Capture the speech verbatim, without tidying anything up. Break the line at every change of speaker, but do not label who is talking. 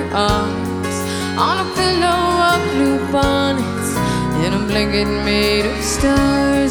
arms, on a pillow of blue bonnets, in a blanket made of stars.